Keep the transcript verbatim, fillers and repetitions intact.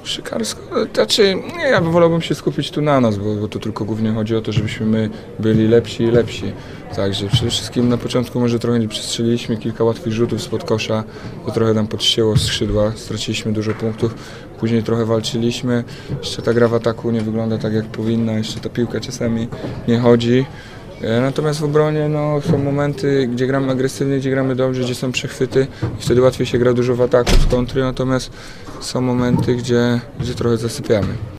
Koszykarsko, znaczy nie, ja wolałbym się skupić tu na nas, bo, bo to tylko głównie chodzi o to, żebyśmy my byli lepsi i lepsi. Także przede wszystkim na początku może trochę nie przestrzeliliśmy, kilka łatwych rzutów spod kosza, to trochę nam podcięło skrzydła, straciliśmy dużo punktów, później trochę walczyliśmy, jeszcze ta gra w ataku nie wygląda tak jak powinna, jeszcze ta piłka czasami nie chodzi. Natomiast w obronie no, są momenty, gdzie gramy agresywnie, gdzie gramy dobrze, gdzie są przechwyty i wtedy łatwiej się gra dużo w ataku, z kontry, natomiast są momenty, gdzie, gdzie trochę zasypiamy.